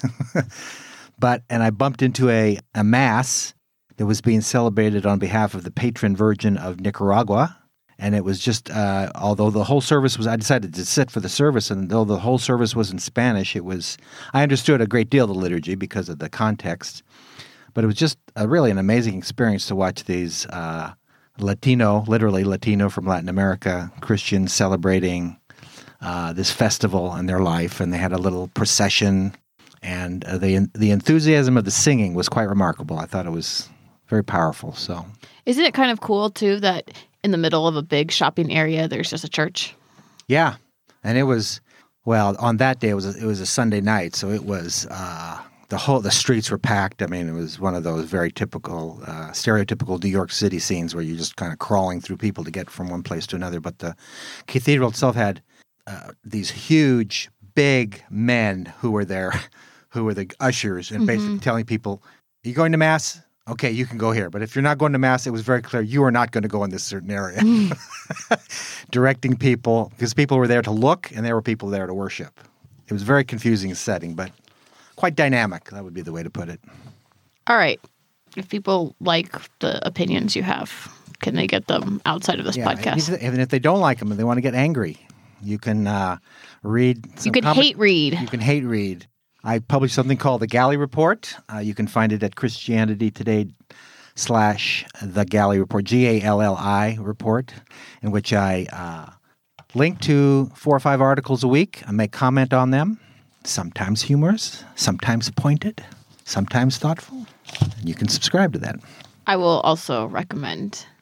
But, and I bumped into a, a mass that was being celebrated on behalf of the patron virgin of Nicaragua. And it was just, uh, although the whole service was, I decided to sit for the service, and though the whole service was in Spanish, it was, I understood a great deal of the liturgy because of the context. But it was just a, really an amazing experience to watch these uh, Latino, literally Latino from Latin America, Christians celebrating Uh, this festival in their life, and they had a little procession, and uh, the the enthusiasm of the singing was quite remarkable. I thought it was very powerful. So, isn't it kind of cool too that in the middle of a big shopping area, there's just a church? Yeah, and it was well on that day. It was a, it was a Sunday night, so it was uh, the whole the streets were packed. I mean, it was one of those very typical, uh, stereotypical New York City scenes where you're just kind of crawling through people to get from one place to another. But the cathedral itself had Uh, these huge, big men who were there, who were the ushers, and mm-hmm. basically telling people, are you going to Mass? Okay, you can go here. But if you're not going to Mass, it was very clear you are not going to go in this certain area. Mm. Directing people, because people were there to look, and there were people there to worship. It was a very confusing setting, but quite dynamic. That would be the way to put it. All right. If people like the opinions you have, can they get them outside of this yeah, podcast? Even if they don't like them and they want to get angry, you can uh, read. Some you can comment- hate read. You can hate read. I published something called the Galley Report. Uh, you can find it at Christianity Today slash the Galley Report, G A L L I report, in which I uh, link to four or five articles a week. I make comment on them, sometimes humorous, sometimes pointed, sometimes thoughtful. And you can subscribe to that. I will also recommend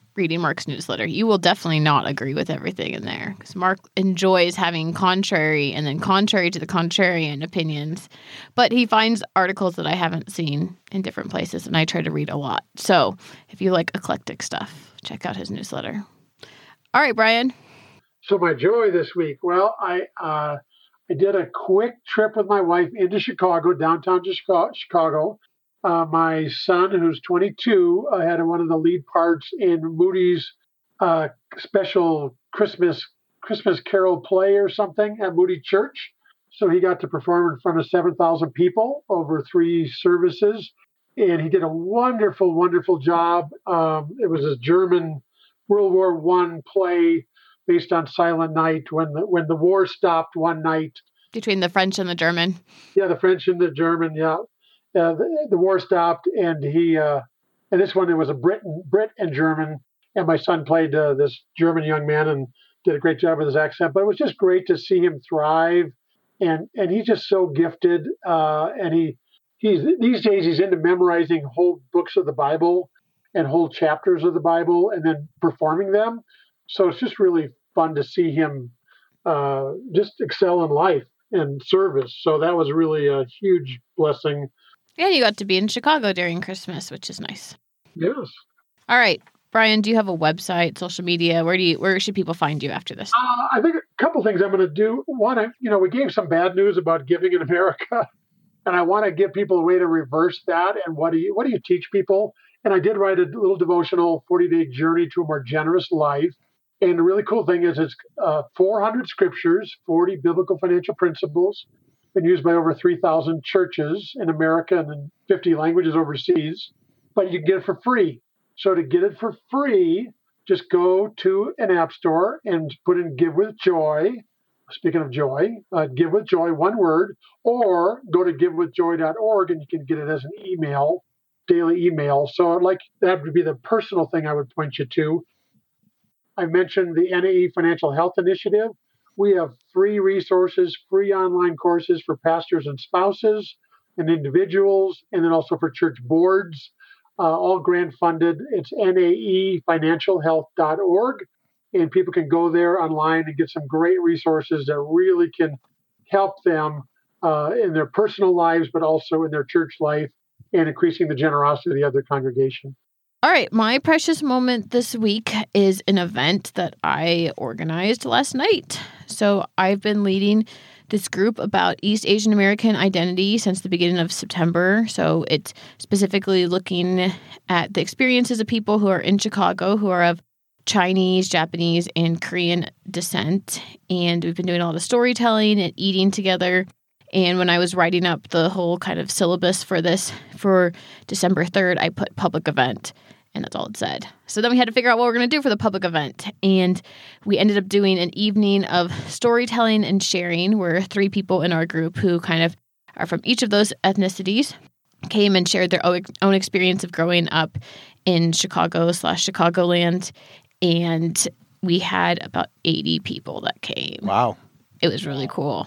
reading Mark's newsletter. You will definitely not agree with everything in there because Mark enjoys having contrary and then contrary to the contrarian opinions. But he finds articles that I haven't seen in different places, and I try to read a lot. So if you like eclectic stuff, check out his newsletter. All right, Brian. So my joy this week, well, I uh, I did a quick trip with my wife into Chicago, downtown Chicago. Uh, my son, who's twenty-two, uh, had one of the lead parts in Moody's uh, special Christmas Christmas Carol play or something at Moody Church. So he got to perform in front of seven thousand people over three services. And he did a wonderful, wonderful job. Um, it was a German World War One play based on Silent Night, when the, when the war stopped one night. Between the French and the German. Yeah, the French and the German, yeah. Uh, the, the war stopped, and he, uh, and this one, it was a Brit, Brit and German, and my son played uh, this German young man and did a great job with his accent. But it was just great to see him thrive, and and he's just so gifted. Uh, and he he's these days he's into memorizing whole books of the Bible and whole chapters of the Bible, and then performing them. So it's just really fun to see him uh, just excel in life and service. So that was really a huge blessing. Yeah, you got to be in Chicago during Christmas, which is nice. Yes. All right, Brian, do you have a website, social media? Where do you? Where should people find you after this? Uh, I think a couple things I'm going to do. One, I, you know, we gave some bad news about giving in America, and I want to give people a way to reverse that. And what do you what do you teach people? And I did write a little devotional, forty-day journey to a more generous life. And the really cool thing is it's uh, four hundred scriptures, forty biblical financial principles, been used by over three thousand churches in America and in fifty languages overseas, but you can get it for free. So to get it for free, just go to an app store and put in Give with Joy. Speaking of joy, uh, Give with Joy, one word, or go to give with joy dot org and you can get it as an email, daily email. So I'd like that would be the personal thing I would point you to. I mentioned the N A E Financial Health Initiative. We have free resources, free online courses for pastors and spouses and individuals, and then also for church boards, uh, all grant funded. It's N A E financial health dot org, and people can go there online and get some great resources that really can help them uh, in their personal lives, but also in their church life and increasing the generosity of their congregation. All right, my precious moment this week is an event that I organized last night. So I've been leading this group about East Asian American identity since the beginning of September. So it's specifically looking at the experiences of people who are in Chicago who are of Chinese, Japanese, and Korean descent. And we've been doing a lot of storytelling and eating together. And when I was writing up the whole kind of syllabus for this for December third, I put public event, and that's all it said. So then we had to figure out what we're going to do for the public event. And we ended up doing an evening of storytelling and sharing where three people in our group who kind of are from each of those ethnicities came and shared their own experience of growing up in Chicago slash Chicagoland. And we had about eighty people that came. Wow. It was really cool.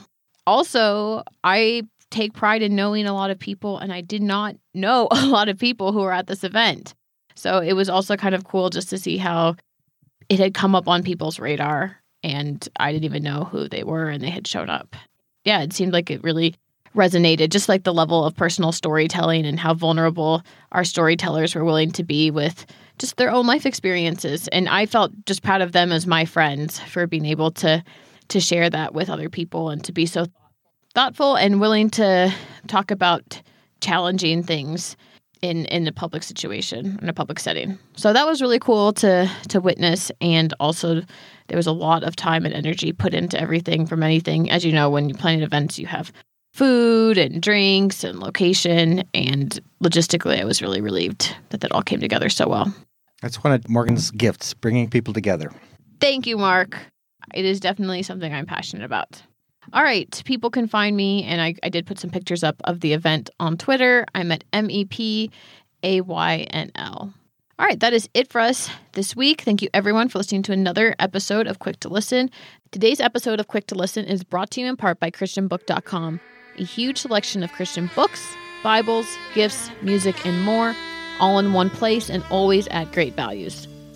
Also, I take pride in knowing a lot of people, and I did not know a lot of people who were at this event. So it was also kind of cool just to see how it had come up on people's radar, and I didn't even know who they were, and they had shown up. Yeah, it seemed like it really resonated, just like the level of personal storytelling and how vulnerable our storytellers were willing to be with just their own life experiences. And I felt just proud of them as my friends for being able to to share that with other people and to be so thoughtful and willing to talk about challenging things in, in a public situation, in a public setting. So that was really cool to to witness. And also there was a lot of time and energy put into everything from anything. As you know, when you're planning events, you have food and drinks and location. And logistically, I was really relieved that that all came together so well. That's one of Morgan's gifts, bringing people together. Thank you, Mark. It is definitely something I'm passionate about. All right. People can find me, and I, I did put some pictures up of the event on Twitter. I'm at M E P A Y N L. All right. That is it for us this week. Thank you, everyone, for listening to another episode of Quick to Listen. Today's episode of Quick to Listen is brought to you in part by Christian Book dot com, a huge selection of Christian books, Bibles, gifts, music, and more, all in one place and always at great values.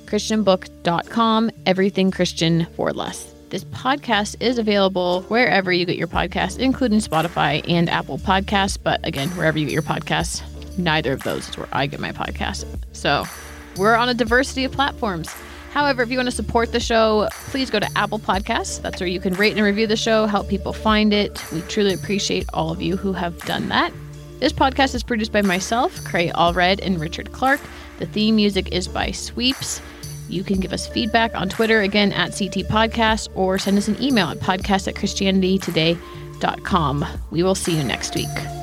christian book dot com, everything Christian for less. This podcast is available wherever you get your podcasts, including Spotify and Apple Podcasts. But again, wherever you get your podcasts, neither of those is where I get my podcast. So we're on a diversity of platforms. However, if you want to support the show, please go to Apple Podcasts. That's where you can rate and review the show, help people find it. We truly appreciate all of you who have done that. This podcast is produced by myself, Cray Allred, and Richard Clark. The theme music is by Sweeps. You can give us feedback on Twitter, again, at C T Podcast, or send us an email at podcast at christianity today dot com. We will see you next week.